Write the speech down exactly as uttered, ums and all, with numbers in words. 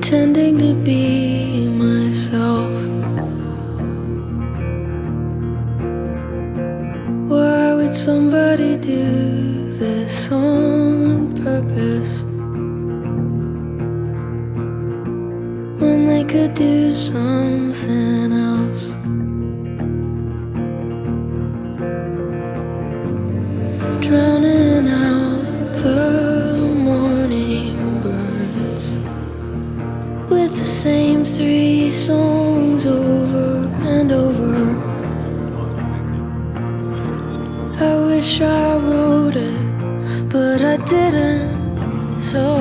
pretending to be myself. Why would somebody do this on purpose when they could do something else? Drowning out the morning birds with the same three songs over and over. I wish I wrote it, but I didn't, so